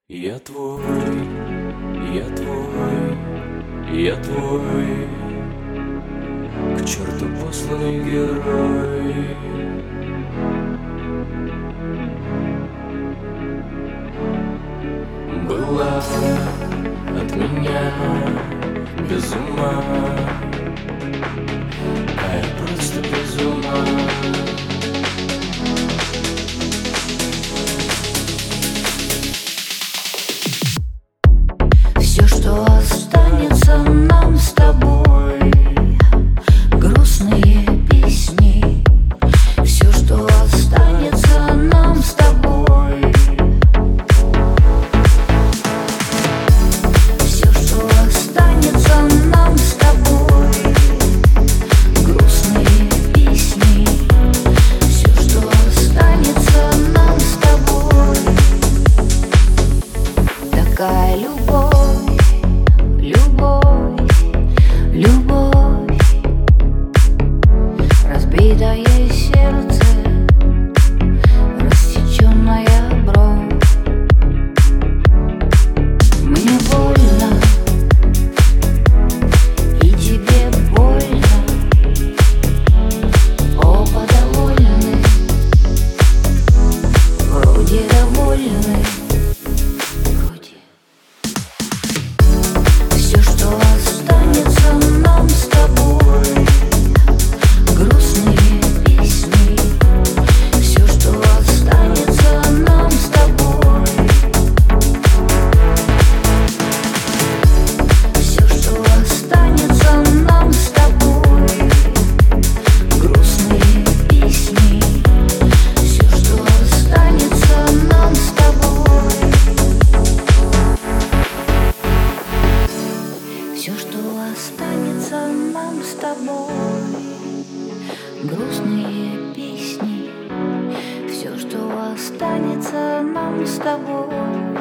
Я твой, я твой, я твой, к черту посланный герой. Была от меня без ума, а я просто без ума. Все, что останется нам с тобой, грустные песни. Все, что останется нам с тобой, все, что останется нам с тобой, грустные песни. Все, что останется нам с тобой, такая любовь. Любовь, любовь, разбитое сердце, рассеченная бровь. Мне больно, и тебе больно. Оба довольны, вроде довольны. Все, что останется нам с тобой, грустные песни. Все, что останется нам с тобой, все, что останется нам с тобой, грустные песни. Все, что останется нам с тобой, все, что останется нам с тобой, грустные песни. Все, что останется нам с тобой.